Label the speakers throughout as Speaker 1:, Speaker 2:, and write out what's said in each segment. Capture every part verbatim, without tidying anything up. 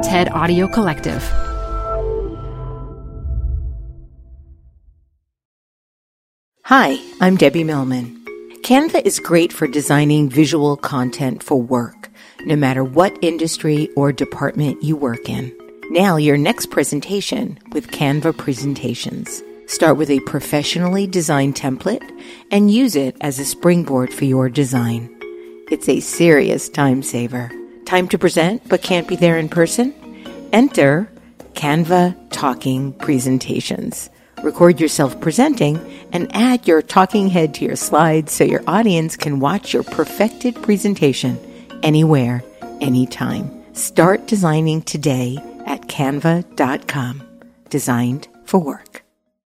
Speaker 1: TED Audio Collective.
Speaker 2: Hi, I'm Debbie Millman. Canva is great for designing visual content for work, no matter what industry or department you work in. Nail your next presentation with Canva Presentations. Start with a professionally designed template and use it as a springboard for your design. It's a serious time saver. Time to present but can't be there in person? Enter Canva Talking Presentations. Record yourself presenting and add your talking head to your slides so your audience can watch your perfected presentation anywhere, anytime. Start designing today at canva dot com. Designed for work.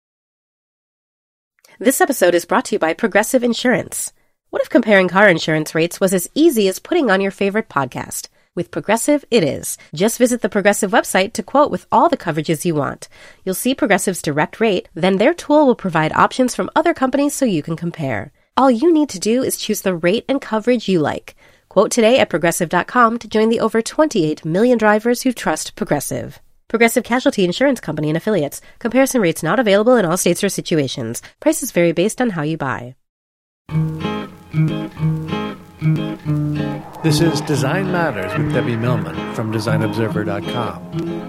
Speaker 3: This episode is brought to you by Progressive Insurance. What if comparing car insurance rates was as easy as putting on your favorite podcast? With Progressive, it is. Just visit the Progressive website to quote with all the coverages you want. You'll see Progressive's direct rate, then their tool will provide options from other companies so you can compare. All you need to do is choose the rate and coverage you like. Quote today at progressive dot com to join the over twenty-eight million drivers who trust Progressive. Progressive Casualty Insurance Company and Affiliates. Comparison rates not available in all states or situations. Prices vary based on how you buy.
Speaker 4: This is Design Matters with Debbie Millman from design observer dot com.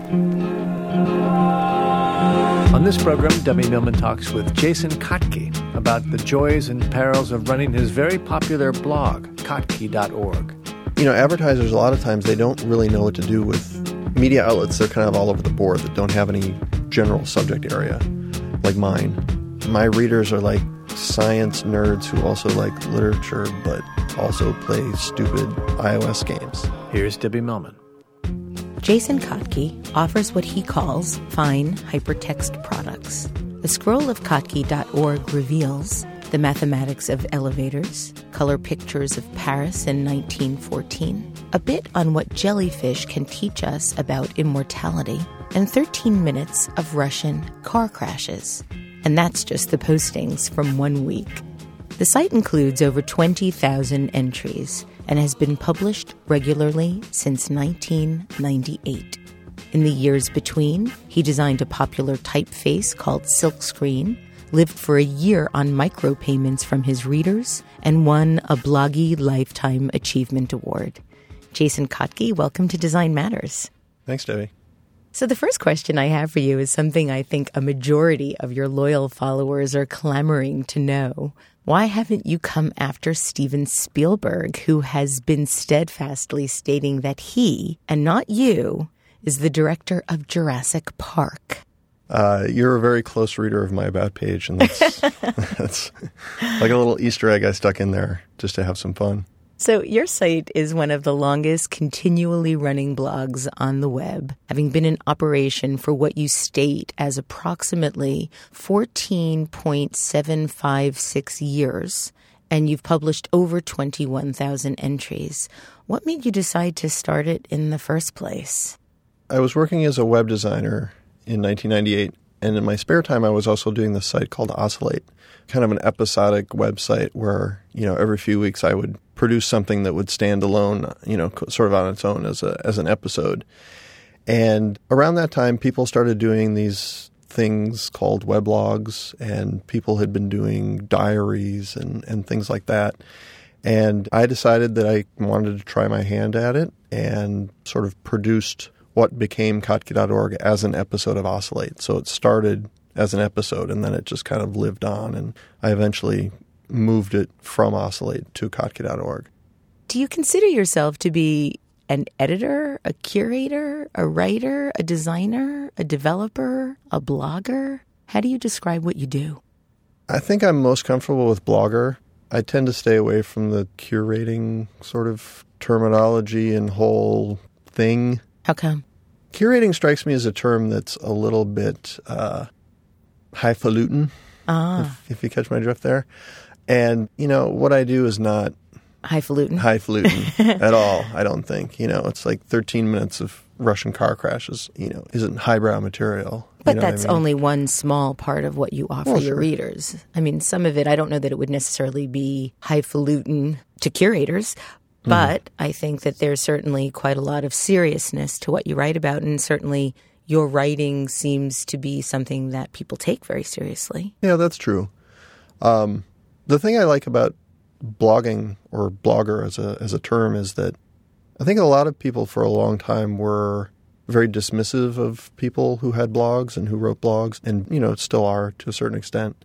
Speaker 4: On this program, Debbie Millman talks with Jason Kotke about the joys and perils of running his very popular blog, kotke dot org.
Speaker 5: You know, advertisers, a lot of times, they don't really know what to do with media outlets. They're kind of all over the board that don't have any general subject area, like mine. My readers are like science nerds who also like literature, but also play stupid iOS games.
Speaker 4: Here's Debbie Millman.
Speaker 2: Jason Kotke offers what he calls fine hypertext products. The scroll of kotke dot org reveals the mathematics of elevators, color pictures of Paris in nineteen fourteen, a bit on what jellyfish can teach us about immortality, and thirteen minutes of Russian car crashes. And that's just the postings from one week. The site includes over twenty thousand entries and has been published regularly since nineteen ninety-eight. In the years between, he designed a popular typeface called Silkscreen, lived for a year on micropayments from his readers, and won a Bloggy Lifetime Achievement Award. Jason Kotke, welcome to Design Matters.
Speaker 5: Thanks, Debbie.
Speaker 2: So the first question I have for you is something I think a majority of your loyal followers are clamoring to know. Why haven't you come after Steven Spielberg, who has been steadfastly stating that he, and not you, is the director of Jurassic Park?
Speaker 5: Uh, you're a very close reader of my About page, and that's, that's like a little Easter egg I stuck in there just to have some fun.
Speaker 2: So your site is one of the longest continually running blogs on the web, having been in operation for what you state as approximately fourteen point seven five six years, and you've published over twenty-one thousand entries. What made you decide to start it in the first place?
Speaker 5: I was working as a web designer in nineteen ninety-eight, and in my spare time I was also doing this site called Oscillate, kind of an episodic website where, you know, every few weeks I would produce something that would stand alone, you know, sort of on its own as a as an episode. And around that time, people started doing these things called weblogs, and people had been doing diaries and, and things like that. And I decided that I wanted to try my hand at it and sort of produced what became kotke dot org as an episode of Oscillate. So it started as an episode, and then it just kind of lived on, and I eventually moved it from Oscillate to kotke dot org.
Speaker 2: Do you consider yourself to be an editor, a curator, a writer, a designer, a developer, a blogger? How do you describe what you do?
Speaker 5: I think I'm most comfortable with blogger. I tend to stay away from the curating sort of terminology and whole thing.
Speaker 2: How come?
Speaker 5: Curating strikes me as a term that's a little bit uh, highfalutin,
Speaker 2: ah.
Speaker 5: if, if you catch my drift there. And, you know, what I do is not
Speaker 2: highfalutin,
Speaker 5: highfalutin at all, I don't think. You know, it's like thirteen minutes of Russian car crashes, you know, isn't highbrow material.
Speaker 2: But
Speaker 5: you know
Speaker 2: that's
Speaker 5: what I mean?
Speaker 2: only one small part of what you offer
Speaker 5: well,
Speaker 2: your
Speaker 5: sure.
Speaker 2: readers. I mean, some of it, I don't know that it would necessarily be highfalutin to curators, But mm-hmm. I think that there's certainly quite a lot of seriousness to what you write about, and certainly your writing seems to be something that people take very seriously.
Speaker 5: Yeah, that's true. Um, the thing I like about blogging or blogger as a as a term is that I think a lot of people for a long time were very dismissive of people who had blogs and who wrote blogs, and, you know, still are to a certain extent.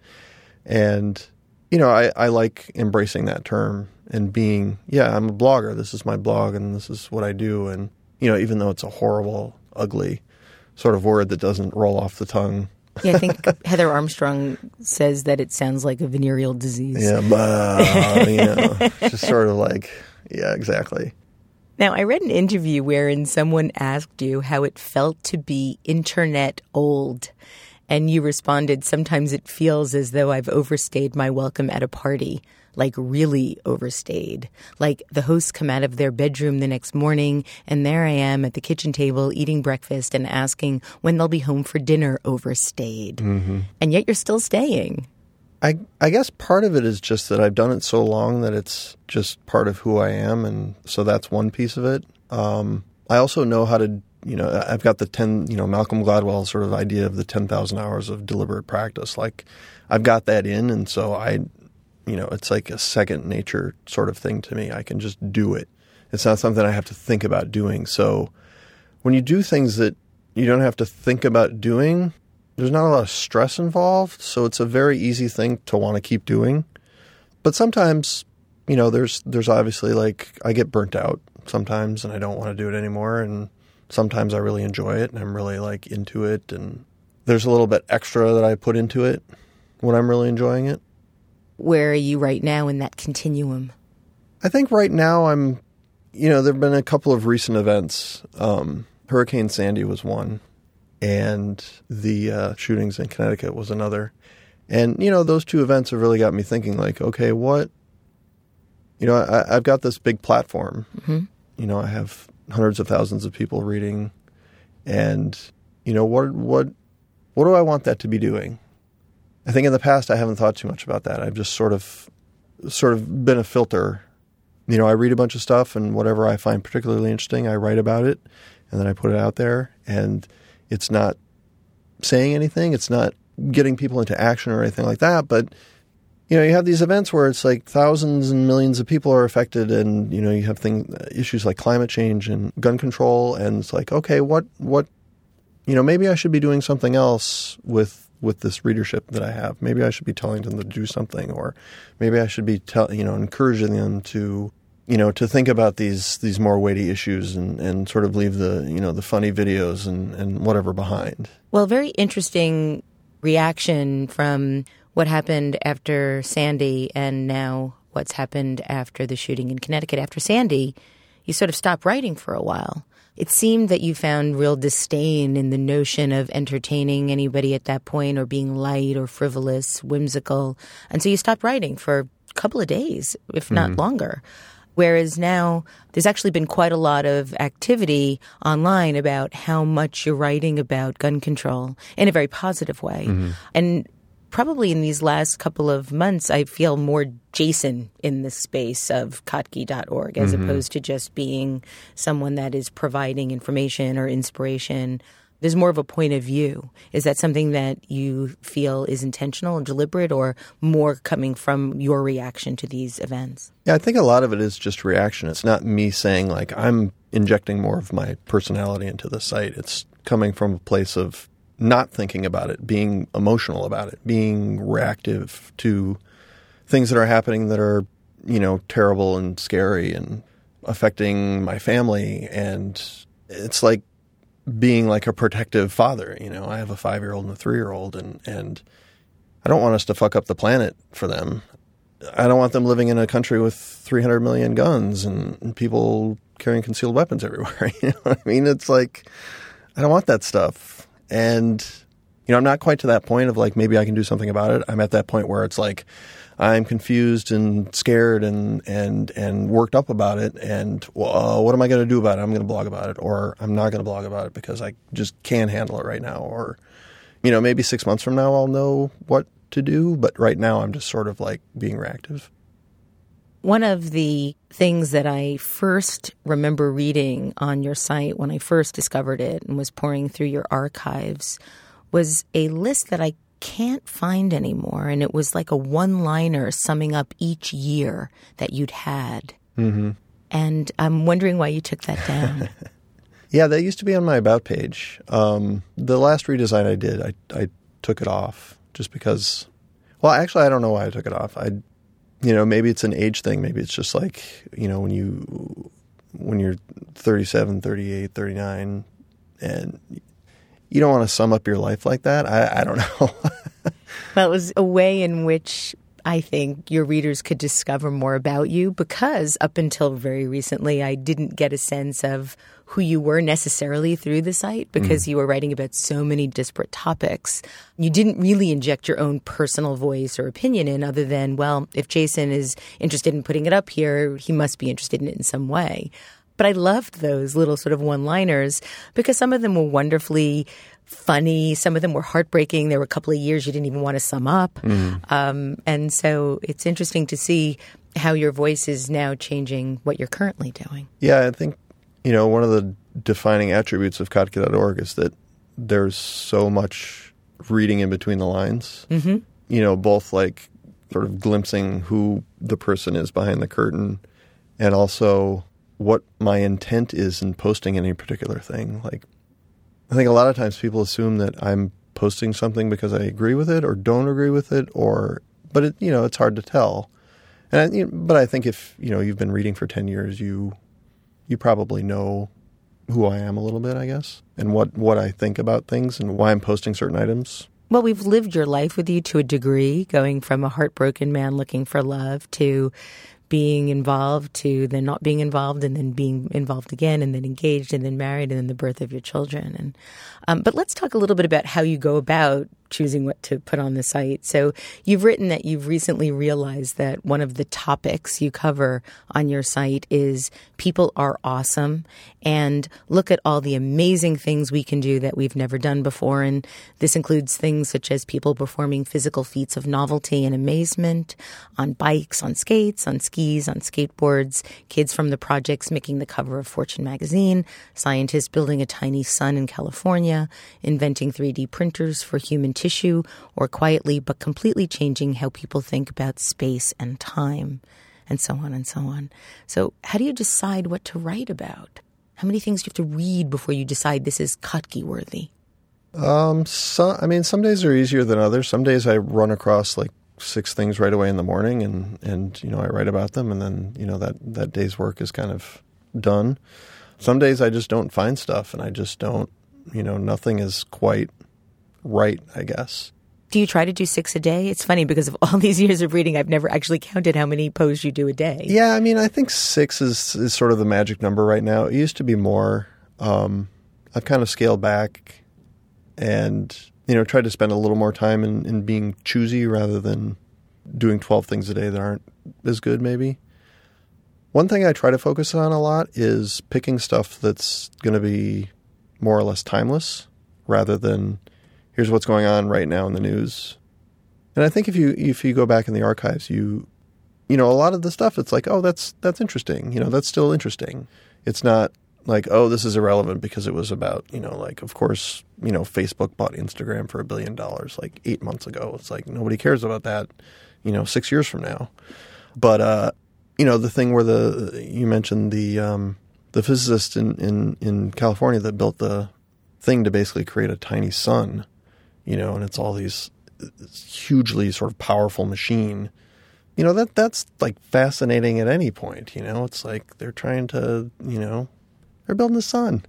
Speaker 5: And, you know, I, I like embracing that term and being, yeah, I'm a blogger. This is my blog and this is what I do. And, you know, even though it's a horrible, ugly sort of word that doesn't roll off the tongue.
Speaker 2: Yeah, I think Heather Armstrong says that it sounds like a venereal disease.
Speaker 5: Yeah, but, you know, just sort of like, yeah, exactly.
Speaker 2: Now, I read an interview wherein someone asked you how it felt to be internet old. And you responded, sometimes it feels as though I've overstayed my welcome at a party, like really overstayed. Like the hosts come out of their bedroom the next morning, and there I am at the kitchen table eating breakfast and asking when they'll be home for dinner, overstayed. Mm-hmm. And yet you're still staying.
Speaker 5: I, I guess part of it is just that I've done it so long that it's just part of who I am, and so that's one piece of it. Um, I also know how to, you know, I've got the ten, you know, Malcolm Gladwell sort of idea of the ten thousand hours of deliberate practice. Like, I've got that in, and so I, you know, it's like a second nature sort of thing to me. I can just do it. It's not something I have to think about doing. So when you do things that you don't have to think about doing, there's not a lot of stress involved, so it's a very easy thing to want to keep doing. But sometimes, you know, there's there's obviously like I get burnt out sometimes and I don't want to do it anymore, and sometimes I really enjoy it and I'm really like into it, and there's a little bit extra that I put into it when I'm really enjoying it.
Speaker 2: Where are you right now in that continuum?
Speaker 5: I think right now I'm, you know, there have been a couple of recent events. Um, Hurricane Sandy was one. And the uh, shootings in Connecticut was another. And, you know, those two events have really got me thinking, like, okay, what, you know, I, I've got this big platform. Mm-hmm. You know, I have hundreds of thousands of people reading. And, you know, what, what, what do I want that to be doing? I think in the past I haven't thought too much about that. I've just sort of, sort of been a filter. You know, I read a bunch of stuff, and whatever I find particularly interesting, I write about it, and then I put it out there. And it's not saying anything. It's not getting people into action or anything like that. But, you know, you have these events where it's like thousands and millions of people are affected, and, you know, you have things, issues like climate change and gun control. And it's like, okay, what, what, you know, maybe I should be doing something else with, with this readership that I have. Maybe I should be telling them to do something, or maybe I should be, tell, you know, encouraging them to, you know, to think about these these more weighty issues, and, and sort of leave the, you know, the funny videos and, and whatever behind.
Speaker 2: Well, very interesting reaction from what happened after Sandy and now what's happened after the shooting in Connecticut. After Sandy, you sort of stopped writing for a while. It seemed that you found real disdain in the notion of entertaining anybody at that point, or being light or frivolous, whimsical. And so you stopped writing for a couple of days, if not mm-hmm. longer. Whereas now there's actually been quite a lot of activity online about how much you're writing about gun control in a very positive way. Mm-hmm. And probably in these last couple of months, I feel more Jason in the space of Kottke dot org, as mm-hmm. opposed to just being someone that is providing information or inspiration. There's more of a point of view. Is that something that you feel is intentional and deliberate, or more coming from your reaction to these events?
Speaker 5: Yeah, I think a lot of it is just reaction. It's not me saying, like, I'm injecting more of my personality into the site. It's coming from a place of not thinking about it, being emotional about it, being reactive to things that are happening that are, you know, terrible and scary and affecting my family. And it's like being like a protective father. You know, I have a five-year-old and a three-year-old, and, and I don't want us to fuck up the planet for them. I don't want them living in a country with three hundred million guns and, and people carrying concealed weapons everywhere. You know what I mean? It's like, I don't want that stuff. And, you know, I'm not quite to that point of like, maybe I can do something about it. I'm at that point where it's like, I'm confused and scared and, and, and worked up about it. And uh, what am I going to do about it? I'm going to blog about it, or I'm not going to blog about it because I just can't handle it right now. Or, you know, maybe six months from now I'll know what to do. But right now I'm just sort of like being reactive.
Speaker 2: One of the things that I first remember reading on your site when I first discovered it and was pouring through your archives was a list that I can't find anymore. And it was like a one-liner summing up each year that you'd had.
Speaker 5: Mm-hmm.
Speaker 2: And I'm wondering why you took that down.
Speaker 5: Yeah, that used to be on my About page. Um, the last redesign I did, I, I took it off just because, well, actually, I don't know why I took it off. I, you know, maybe it's an age thing. Maybe it's just like, you know, when you, when you're thirty-seven, thirty-eight, thirty-nine, and you don't want to sum up your life like that. I, I don't know.
Speaker 2: Well, it was a way in which I think your readers could discover more about you, because up until very recently, I didn't get a sense of who you were necessarily through the site, because mm. you were writing about so many disparate topics. You didn't really inject your own personal voice or opinion in, other than, well, if Jason is interested in putting it up here, he must be interested in it in some way. But I loved those little sort of one-liners because some of them were wonderfully funny. Some of them were heartbreaking. There were a couple of years you didn't even want to sum up. Mm. Um, and so it's interesting to see how your voice is now changing what you're currently doing.
Speaker 5: Yeah, I think, you know, one of the defining attributes of Kotke dot org is that there's so much reading in between the lines. Mm-hmm. You know, both like sort of glimpsing who the person is behind the curtain and also what my intent is in posting any particular thing. Like, I think a lot of times people assume that I'm posting something because I agree with it or don't agree with it, or, but it, you know, it's hard to tell. And I, you know, but I think if, you know, you've been reading for ten years, you, you probably know who I am a little bit, I guess, and what, what I think about things and why I'm posting certain items.
Speaker 2: Well, we've lived your life with you to a degree, going from a heartbroken man looking for love to being involved to then not being involved and then being involved again and then engaged and then married and then the birth of your children. And um, but let's talk a little bit about how you go about choosing what to put on the site. So you've written that you've recently realized that one of the topics you cover on your site is people are awesome, and look at all the amazing things we can do that we've never done before. And this includes things such as people performing physical feats of novelty and amazement on bikes, on skates, on skis, on skateboards, kids from the projects making the cover of Fortune magazine, scientists building a tiny sun in California, inventing three D printers for human tissue, or quietly but completely changing how people think about space and time, and so on and so on. So how do you decide what to write about? How many things do you have to read before you decide this is Kotke worthy?
Speaker 5: Um, so, I mean, some days are easier than others. Some days I run across like six things right away in the morning, and, and you know, I write about them, and then, you know, that, that day's work is kind of done. Some days I just don't find stuff, and I just don't, you know, nothing is quite right, I guess.
Speaker 2: Do you try to do six a day? It's funny because of all these years of reading, I've never actually counted how many posts you do a day.
Speaker 5: Yeah, I mean, I think six is, is sort of the magic number right now. It used to be more. Um, I've kind of scaled back and, you know, tried to spend a little more time in, in being choosy rather than doing twelve things a day that aren't as good, maybe. One thing I try to focus on a lot is picking stuff that's going to be more or less timeless rather than here's what's going on right now in the news. And I think if you if you go back in the archives, you you know, a lot of the stuff, it's like, oh, that's that's interesting. You know, that's still interesting. It's not like, oh, this is irrelevant because it was about, you know, like, of course, you know, Facebook bought Instagram for a billion dollars like eight months ago. It's like nobody cares about that, you know, six years from now. But, uh, you know, the thing where the you mentioned the um, the physicist in, in, in California that built the thing to basically create a tiny sun. You know, and it's all these hugely sort of powerful machine. You know, that that's like fascinating at any point. You know, it's like they're trying to, you know, they're building the sun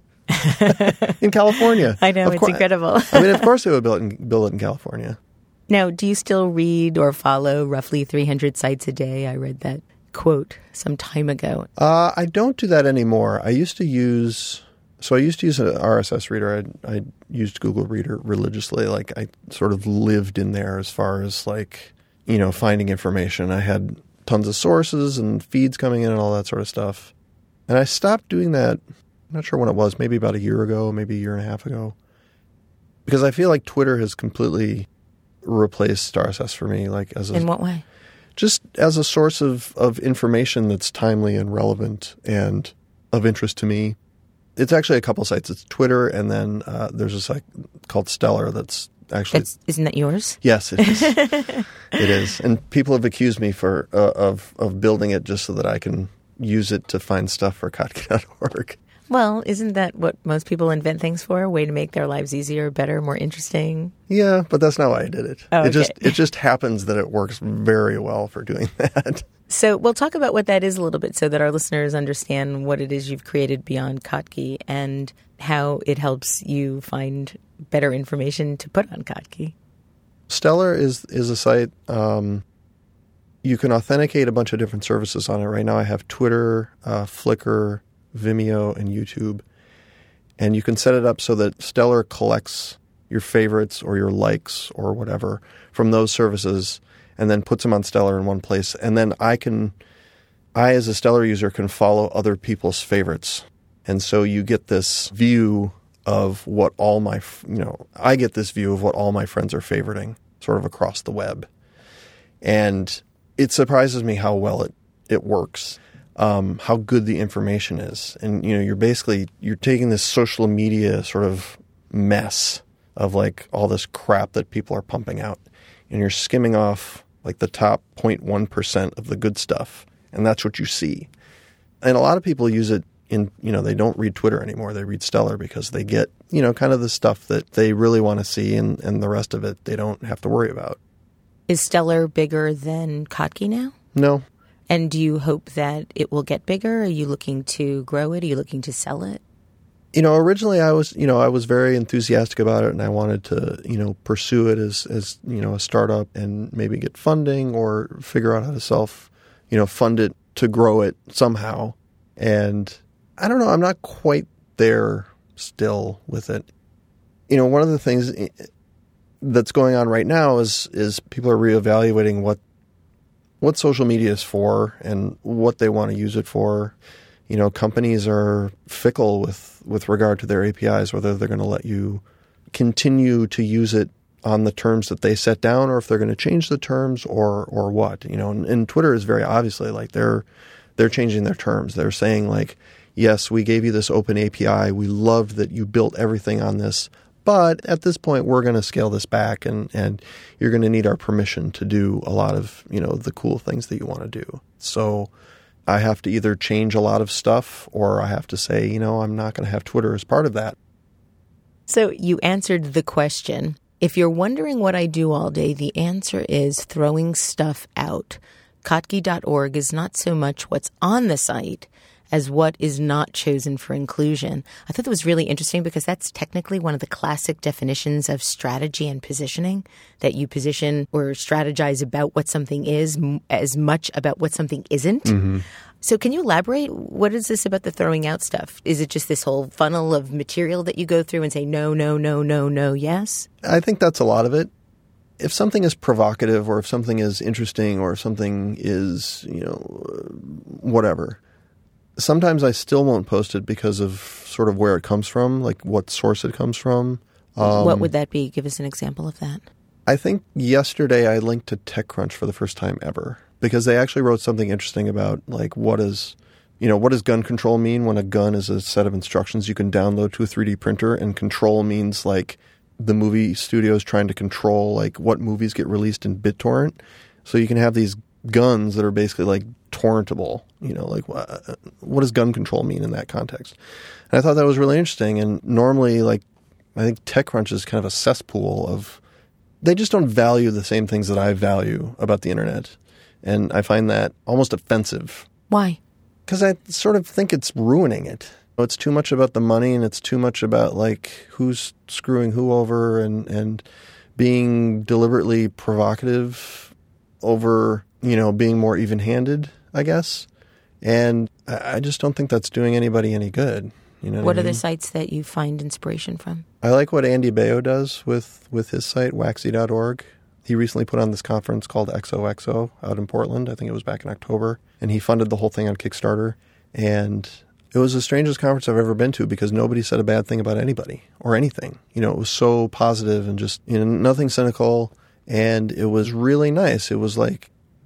Speaker 5: in California.
Speaker 2: I know,
Speaker 5: of
Speaker 2: it's
Speaker 5: course,
Speaker 2: incredible.
Speaker 5: I mean, of course they would build it, in, build it in California.
Speaker 2: Now, do you still read or follow roughly three hundred sites a day? I read that quote some time ago.
Speaker 5: Uh, I don't do that anymore. I used to use... So I used to use an R S S reader. I I used Google Reader religiously. Like I sort of lived in there as far as like, you know, finding information. I had tons of sources and feeds coming in and all that sort of stuff. And I stopped doing that, I'm not sure when it was, maybe about a year ago, maybe a year and a half ago. Because I feel like Twitter has completely replaced R S S for me. Like as a,
Speaker 2: In what way?
Speaker 5: just as a source of, of information that's timely and relevant and of interest to me. It's actually a couple sites. It's Twitter, and then uh, there's a site called Stellar that's actually...
Speaker 2: That's, isn't that yours?
Speaker 5: Yes, it is. It is. And people have accused me for uh, of of building it just so that I can use it to find stuff for Kotke dot org.
Speaker 2: Well, isn't that what most people invent things for? A way to make their lives easier, better, more interesting?
Speaker 5: Yeah, but that's not why I did it.
Speaker 2: Oh, okay.
Speaker 5: It just it just happens that it works very well for doing that.
Speaker 2: So we'll talk about what that is a little bit so that our listeners understand what it is you've created beyond Kotke and how it helps you find better information to put on Kotke.
Speaker 5: Stellar is, is a site, um, you can authenticate a bunch of different services on it. Right now I have Twitter, uh, Flickr, Vimeo, and YouTube. And you can set it up so that Stellar collects your favorites or your likes or whatever from those services and then puts them on Stellar in one place. And then I can, I as a Stellar user can follow other people's favorites. And so you get this view of what all my, you know, I get this view of what all my friends are favoriting sort of across the web. And it surprises me how well it, it works. Um, how good the information is. And, you know, you're basically, you're taking this social media sort of mess of like all this crap that people are pumping out. And you're skimming off like the top zero point one percent of the good stuff. And that's what you see. And a lot of people use it in, you know, they don't read Twitter anymore. They read Stellar because they get, you know, kind of the stuff that they really want to see, and, and the rest of it they don't have to worry about.
Speaker 2: Is Stellar bigger than Kotke now?
Speaker 5: No.
Speaker 2: And do you hope that it will get bigger? Are you looking to grow it? Are you looking to sell it?
Speaker 5: You know, originally I was, you know, I was very enthusiastic about it, and I wanted to, you know, pursue it as, as, you know, a startup and maybe get funding or figure out how to self, you know, fund it to grow it somehow. And I don't know, I'm not quite there still with it. You know, one of the things that's going on right now is is people are reevaluating what what social media is for and what they want to use it for. You know, companies are fickle with, with regard to their A P Is, whether they're going to let you continue to use it on the terms that they set down or if they're going to change the terms or or what. You know, and, and Twitter is very obviously like they're they're changing their terms. They're saying like, yes, we gave you this open A P I. We loved that you built everything on this. But at this point, we're going to scale this back, and, and you're going to need our permission to do a lot of, you know, the cool things that you want to do. So I have to either change a lot of stuff, or I have to say, you know, I'm not going to have Twitter as part of that.
Speaker 2: So you answered the question. If you're wondering what I do all day, the answer is throwing stuff out. Kotke dot org is not so much what's on the site as what is not chosen for inclusion. I thought that was really interesting because that's technically one of the classic definitions of strategy and positioning, that you position or strategize about what something is m- as much about what something isn't. Mm-hmm. So can you elaborate? What is this about the throwing out stuff? Is it just this whole funnel of material that you go through and say, no, no, no, no, no, yes?
Speaker 5: I think that's a lot of it. If something is provocative or if something is interesting or if something is, you know, whatever, sometimes I still won't post it because of sort of where it comes from, like what source it comes from. Um,
Speaker 2: what would that be? Give us an example of that.
Speaker 5: I think yesterday I linked to TechCrunch for the first time ever because they actually wrote something interesting about like what is, you know, what does gun control mean when a gun is a set of instructions you can download to a three D printer, and control means like the movie studios trying to control like what movies get released in BitTorrent. So you can have these guns that are basically like torrentable, you know, like uh, what does gun control mean in that context? And I thought that was really interesting. And normally, like, I think TechCrunch is kind of a cesspool of, they just don't value the same things that I value about the internet. And I find that almost offensive.
Speaker 2: Why?
Speaker 5: Because I sort of think it's ruining it. It's too much about the money, and it's too much about like who's screwing who over and, and being deliberately provocative over, you know, being more even-handed, I guess. And I just don't think that's doing anybody any good. You know what,
Speaker 2: what
Speaker 5: I
Speaker 2: are
Speaker 5: mean?
Speaker 2: the sites that you find inspiration from?
Speaker 5: I like what Andy Baio does with, with his site, waxy dot org. He recently put on this conference called X O X O out in Portland. I think it was back in October. And he funded the whole thing on Kickstarter. And it was the strangest conference I've ever been to because nobody said a bad thing about anybody or anything. You know, it was so positive and just, you know, nothing cynical. And it was really nice. It was like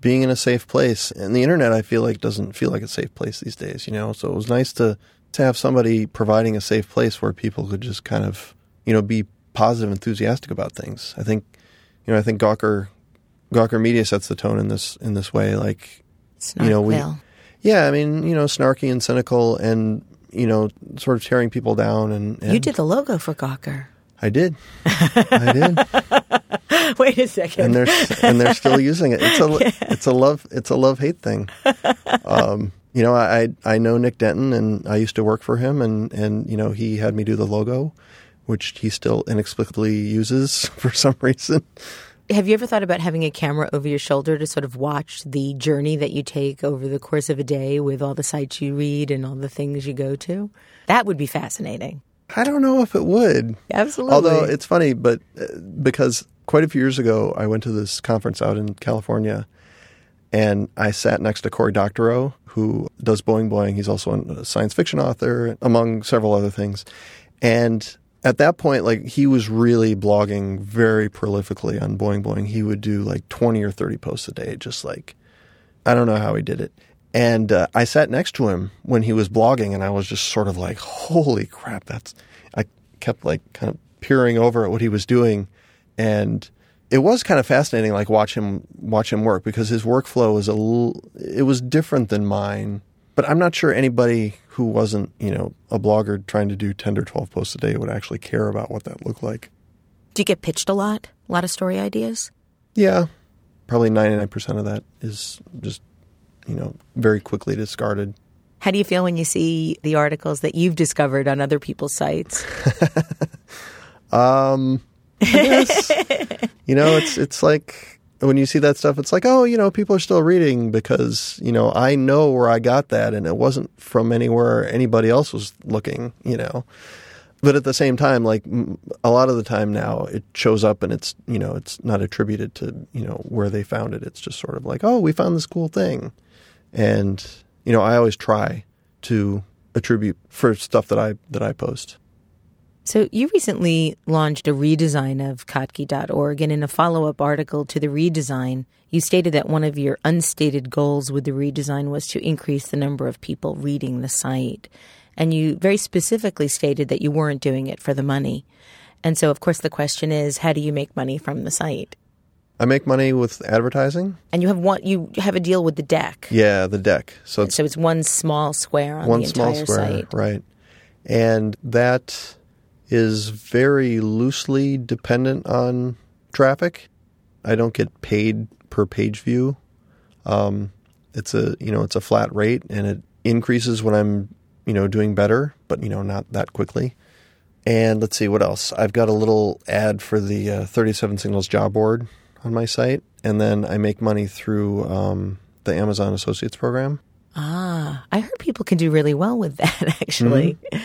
Speaker 5: being in a safe place. And the internet, I feel like, doesn't feel like a safe place these days, you know? So it was nice to, to have somebody providing a safe place where people could just kind of, you know, be positive, enthusiastic about things. I think, you know, I think Gawker, Gawker Media sets the tone in this, in this way. Like,
Speaker 2: Snarkville.
Speaker 5: you know, we, yeah, I mean, you know, snarky and cynical and, you know, sort of tearing people down. And, and
Speaker 2: you did the logo for Gawker.
Speaker 5: I did. I did.
Speaker 2: Wait a second.
Speaker 5: And they're and they're still using it. It's a yeah. it's a love it's a love hate thing. Um, you know, I I know Nick Denton, and I used to work for him, and and you know he had me do the logo, which he still inexplicably uses for some reason.
Speaker 2: Have you ever thought about having a camera over your shoulder to sort of watch the journey that you take over the course of a day with all the sites you read and all the things you go to? That would be fascinating.
Speaker 5: I don't know if it would.
Speaker 2: Absolutely.
Speaker 5: Although it's funny, but uh, because quite a few years ago, I went to this conference out in California, and I sat next to Cory Doctorow, who does Boing Boing. He's also a science fiction author, among several other things. And at that point, like, he was really blogging very prolifically on Boing Boing. He would do like twenty or thirty posts a day, just like, I don't know how he did it. And uh, I sat next to him when he was blogging, and I was just sort of like, holy crap, that's, I kept like kind of peering over at what he was doing. And it was kind of fascinating, like watch him, watch him work, because his workflow was a little, it was different than mine. But I'm not sure anybody who wasn't, you know, a blogger trying to do ten or twelve posts a day would actually care about what that looked like.
Speaker 2: Do you get pitched a lot? A lot of story ideas?
Speaker 5: Yeah. Probably ninety-nine percent of that is just, you know, very quickly discarded.
Speaker 2: How do you feel when you see the articles that you've discovered on other people's sites?
Speaker 5: um, I guess, you know, it's it's like when you see that stuff, it's like, oh, you know, people are still reading because, you know, I know where I got that, and it wasn't from anywhere anybody else was looking, you know. But at the same time, like, a lot of the time now, it shows up and it's, you know, it's not attributed to, you know, where they found it. It's just sort of like, oh, we found this cool thing. And, you know, I always try to attribute for stuff that I that I post.
Speaker 2: So you recently launched a redesign of Kottke dot org, and in a follow-up article to the redesign, you stated that one of your unstated goals with the redesign was to increase the number of people reading the site. And you very specifically stated that you weren't doing it for the money. And so, of course, the question is, how do you make money from the site?
Speaker 5: I make money with advertising.
Speaker 2: And you have one, you have a deal with the deck.
Speaker 5: Yeah, the deck. So it's,
Speaker 2: so it's one small square on
Speaker 5: one
Speaker 2: the entire
Speaker 5: small square,
Speaker 2: site.
Speaker 5: Right. And that is very loosely dependent on traffic. I don't get paid per page view. Um, it's a, you know, it's a flat rate, and it increases when I'm, you know, doing better, but, you know, not that quickly. And let's see, what else? I've got a little ad for the uh, thirty-seven Signals job board on my site, and then I make money through um, the Amazon Associates program.
Speaker 2: Ah, I heard people can do really well with that, actually. Mm-hmm.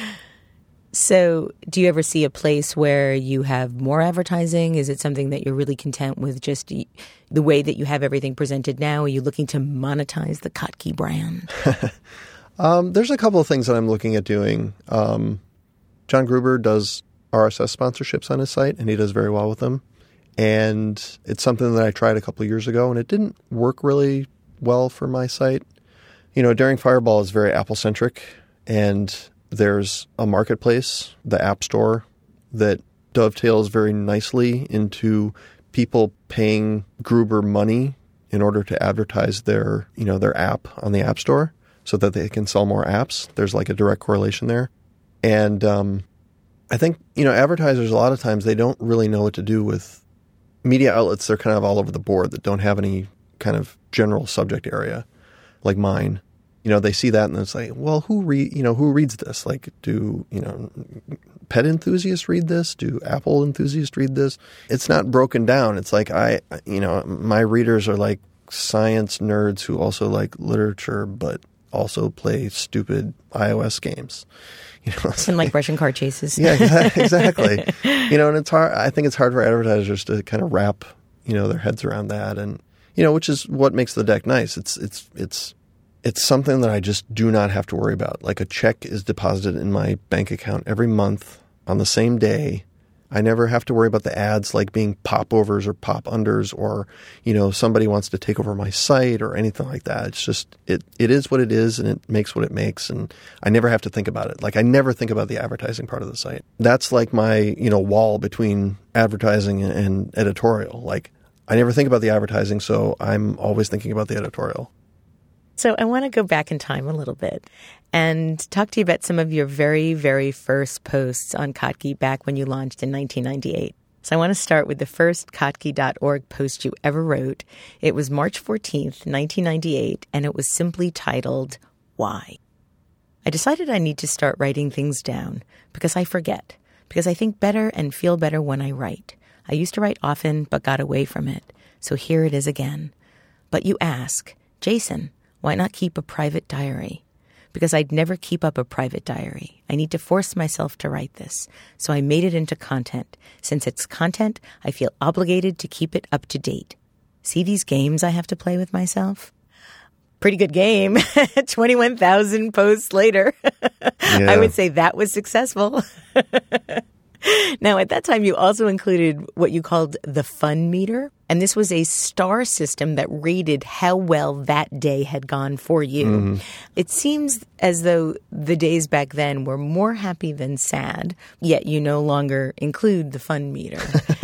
Speaker 2: So do you ever see a place where you have more advertising? Is it something that you're really content with, just the way that you have everything presented now? Are you looking to monetize the Kottke brand?
Speaker 5: um, there's a couple of things that I'm looking at doing. Um, John Gruber does R S S sponsorships on his site, and he does very well with them. And it's something that I tried a couple of years ago, and it didn't work really well for my site. You know, Daring Fireball is very Apple-centric, and there's a marketplace, the App Store, that dovetails very nicely into people paying Gruber money in order to advertise their, you know, their app on the App Store so that they can sell more apps. There's like a direct correlation there. And um, I think, you know, advertisers, a lot of times, they don't really know what to do with media outlets. They're kind of all over the board that don't have any kind of general subject area like mine. You know, they see that and it's like, well, who read, you know, who reads this? Like, do, you know, pet enthusiasts read this? Do Apple enthusiasts read this? It's not broken down. It's like, I, you know, my readers are like science nerds who also like literature, but also play stupid iOS games. You know,
Speaker 2: and like, like Russian car chases.
Speaker 5: Yeah, exactly. You know, and it's hard. I think it's hard for advertisers to kind of wrap, you know, their heads around that, and you know, which is what makes the deck nice. It's it's it's it's something that I just do not have to worry about. Like, a check is deposited in my bank account every month on the same day, I never have to worry about the ads like being popovers or pop unders or, you know, somebody wants to take over my site or anything like that. It's just, it, it is what it is and it makes what it makes. And I never have to think about it. Like I never think about the advertising part of the site. That's like my, you know, wall between advertising and editorial. Like I never think about the advertising, so I'm always thinking about the editorial.
Speaker 2: So I want to go back in time a little bit and talk to you about some of your very, very first posts on Kottke back when you launched in nineteen ninety-eight. So I want to start with the first Kottke dot org post you ever wrote. It was March fourteenth, nineteen ninety-eight, and it was simply titled, Why? I decided I need to start writing things down because I forget, because I think better and feel better when I write. I used to write often, but got away from it. So here it is again. But you ask, Jason, why not keep a private diary? Because I'd never keep up a private diary. I need to force myself to write this. So I made it into content. Since it's content, I feel obligated to keep it up to date. See these games I have to play with myself? Pretty good game. twenty-one thousand posts later. Yeah. I would say that was successful. Now, at that time, you also included what you called the fun meter. And this was a star system that rated how well that day had gone for you. Mm-hmm. It seems as though the days back then were more happy than sad, yet you no longer include the fun meter.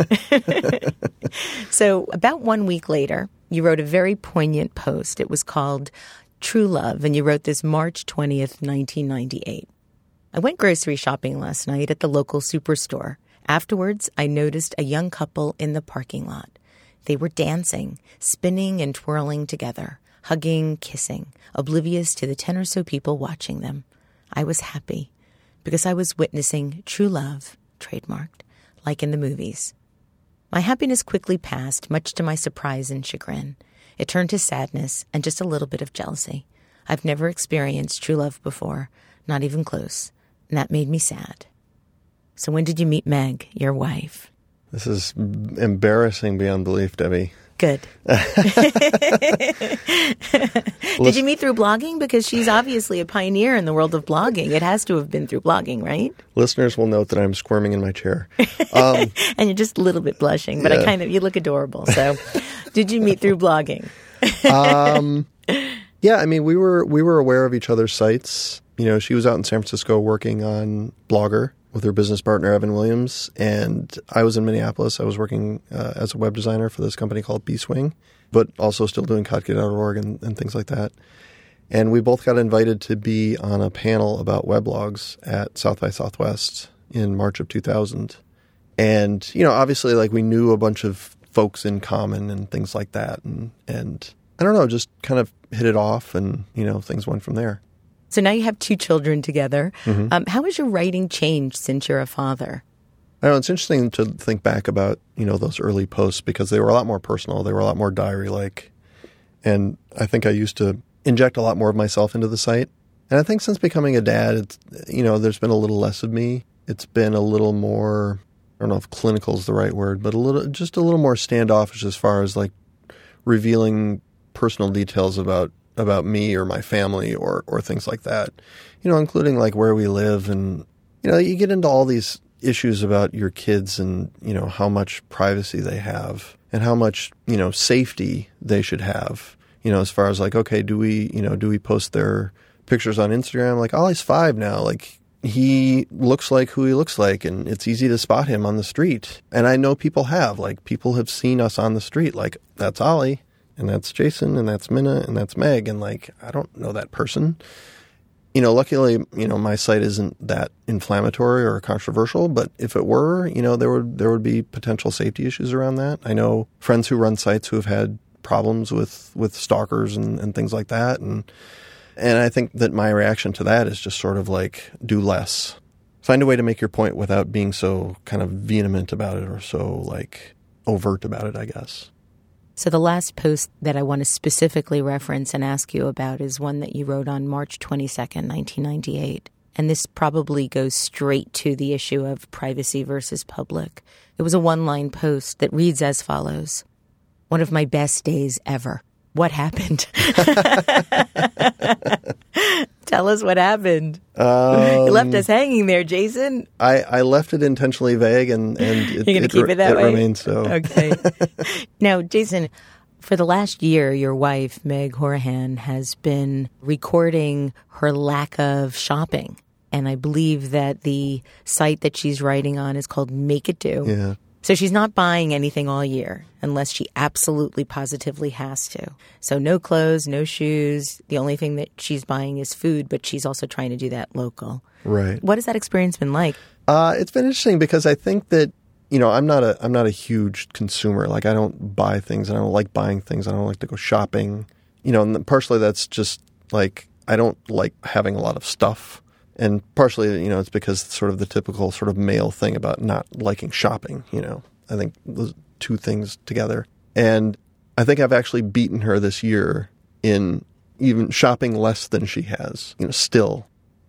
Speaker 2: So about one week later, you wrote a very poignant post. It was called True Love, and you wrote this March twentieth, nineteen ninety-eight. I went grocery shopping last night at the local superstore. Afterwards, I noticed a young couple in the parking lot. They were dancing, spinning and twirling together, hugging, kissing, oblivious to the ten or so people watching them. I was happy because I was witnessing true love, trademarked, like in the movies. My happiness quickly passed, much to my surprise and chagrin. It turned to sadness and just a little bit of jealousy. I've never experienced true love before, not even close. And that made me sad. So when did you meet Meg, your wife?
Speaker 5: This is embarrassing beyond belief, Debbie.
Speaker 2: Good. Did you meet through blogging? Because she's obviously a pioneer in the world of blogging. It has to have been through blogging, right?
Speaker 5: Listeners will note that I'm squirming in my chair. Um,
Speaker 2: and you're just a little bit blushing, but yeah. I kind of, you look adorable. So did you meet through blogging?
Speaker 5: um, yeah, I mean, we were we were aware of each other's sites. You know, she was out in San Francisco working on Blogger with her business partner, Evan Williams, and I was in Minneapolis. I was working uh, as a web designer for this company called B-Swing, but also still doing Kottke dot org and, and things like that. And we both got invited to be on a panel about weblogs at South by Southwest in March of two thousand. And, you know, obviously, like, we knew a bunch of folks in common and things like that. And, and I don't know, just kind of hit it off and, you know, things went from there.
Speaker 2: So now you have two children together.
Speaker 5: Mm-hmm.
Speaker 2: Um, how has your writing changed since you're a father?
Speaker 5: I know it's interesting to think back about, you know, those early posts because they were a lot more personal. They were a lot more diary-like. And I think I used to inject a lot more of myself into the site. And I think since becoming a dad, it's, you know, there's been a little less of me. It's been a little more, I don't know if clinical is the right word, but a little, just a little more standoffish as far as like revealing personal details about about me or my family or or things like that, you know, including like where we live. And, you know, you get into all these issues about your kids and, you know, how much privacy they have and how much, you know, safety they should have, you know, as far as like, okay, do we, you know, do we post their pictures on Instagram? Like, Ollie's five now. Like, he looks like who he looks like, and it's easy to spot him on the street. And I know people have, like, people have seen us on the street. Like, that's Ollie. And that's Jason, and that's Minna, and that's Meg, and, like, I don't know that person. You know, luckily, you know, my site isn't that inflammatory or controversial, but if it were, you know, there would there would be potential safety issues around that. I know friends who run sites who have had problems with, with stalkers and, and things like that, and and I think that my reaction to that is just sort of like, do less. Find a way to make your point without being so kind of vehement about it or so, like, overt about it, I guess.
Speaker 2: So the last post that I want to specifically reference and ask you about is one that you wrote on March twenty-second, nineteen ninety-eight. And this probably goes straight to the issue of privacy versus public. It was a one-line post that reads as follows. One of my best days ever. What happened? Tell Tell us what happened.
Speaker 5: Um,
Speaker 2: you left us hanging there, Jason.
Speaker 5: I, I left it intentionally vague, and, and it,
Speaker 2: You're going to
Speaker 5: it,
Speaker 2: keep it that
Speaker 5: it
Speaker 2: way?
Speaker 5: remains so.
Speaker 2: Okay. Now, Jason, for the last year, your wife, Meg Horahan, has been recording her lack of shopping. And I believe that the site that she's writing on is called Make It Do.
Speaker 5: Yeah.
Speaker 2: So she's not buying anything all year unless she absolutely positively has to. So no clothes, no shoes. The only thing that she's buying is food, but she's also trying to do that local.
Speaker 5: Right.
Speaker 2: What has that experience been like?
Speaker 5: Uh, it's been interesting because I think that, you know, I'm not a I'm not a huge consumer. Like, I don't buy things, and I don't like buying things. I don't like to go shopping. You know, and partially that's just like I don't like having a lot of stuff. And partially, you know, it's because it's sort of the typical sort of male thing about not liking shopping, you know. I think those two things together. And I think I've actually beaten her this year in even shopping less than she has, you know, still.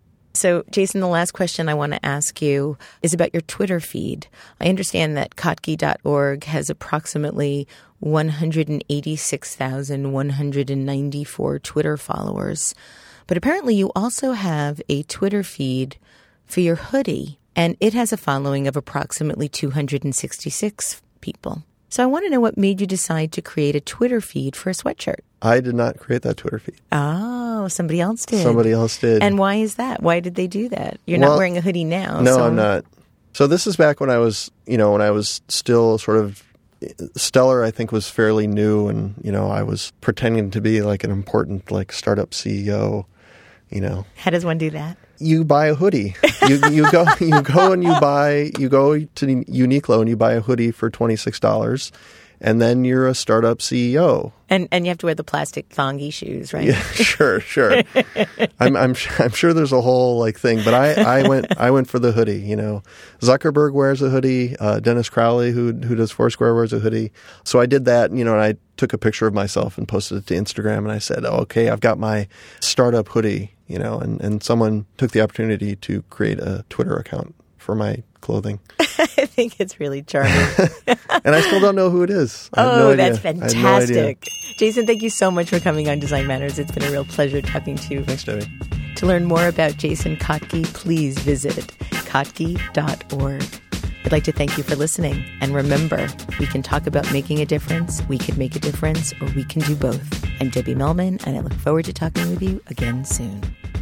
Speaker 2: So, Jason, the last question I want to ask you is about your Twitter feed. I understand that Kottke dot org has approximately one hundred eighty-six thousand one hundred ninety-four Twitter followers. But apparently you also have a Twitter feed for your hoodie, and it has a following of approximately two hundred sixty-six people. So I want to know what made you decide to create a Twitter feed for a sweatshirt.
Speaker 5: I did not create that Twitter feed.
Speaker 2: Oh, somebody else did.
Speaker 5: Somebody else did.
Speaker 2: And why is that? Why did they do that? You're
Speaker 5: well,
Speaker 2: not wearing a hoodie now.
Speaker 5: No,
Speaker 2: so.
Speaker 5: I'm not. So this is back when I was, you know, when I was still sort of, Stellar, I think, was fairly new, and, you know, I was pretending to be like an important, like, startup C E O, you know.
Speaker 2: How does one do that?
Speaker 5: You buy a hoodie. You you go you go and you buy you go to Uniqlo and you buy a hoodie for twenty-six dollars, and then you're a startup C E O.
Speaker 2: And and you have to wear the plastic thongy shoes, right?
Speaker 5: Yeah, sure, sure. I'm I'm I'm sure there's a whole like thing, but I, I went I went for the hoodie. You know, Zuckerberg wears a hoodie. Uh, Dennis Crowley, who who does Foursquare, wears a hoodie. So I did that. You know, and I took a picture of myself and posted it to Instagram, and I said, oh, "Okay, I've got my startup hoodie." You know, and, and someone took the opportunity to create a Twitter account for my clothing.
Speaker 2: I think it's really charming.
Speaker 5: And I still don't know who it is. I have
Speaker 2: oh,
Speaker 5: no idea.
Speaker 2: that's fantastic. No Jason, thank you so much for coming on Design Matters. It's been a real pleasure talking to you.
Speaker 5: Thanks, Debbie.
Speaker 2: To learn more about Jason Kottke, please visit Kottke dot org. I'd like to thank you for listening. And remember, we can talk about making a difference, we can make a difference, or we can do both. I'm Debbie Millman, and I look forward to talking with you again soon.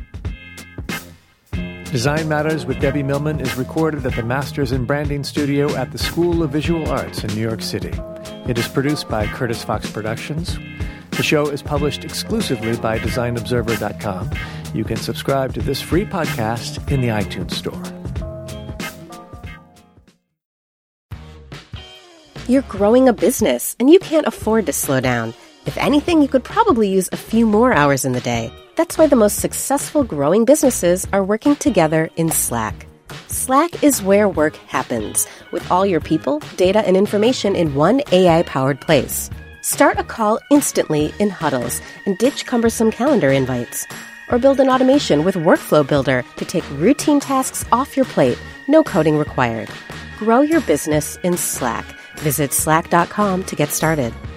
Speaker 4: Design Matters with Debbie Millman is recorded at the Masters in Branding Studio at the School of Visual Arts in New York City. It is produced by Curtis Fox Productions. The show is published exclusively by design observer dot com. You can subscribe to this free podcast in the iTunes Store.
Speaker 3: You're growing a business, and you can't afford to slow down. If anything, you could probably use a few more hours in the day. That's why the most successful growing businesses are working together in Slack. Slack is where work happens, with all your people, data, and information in one A I-powered place. Start a call instantly in huddles and ditch cumbersome calendar invites. Or build an automation with Workflow Builder to take routine tasks off your plate, no coding required. Grow your business in Slack. Visit slack dot com to get started.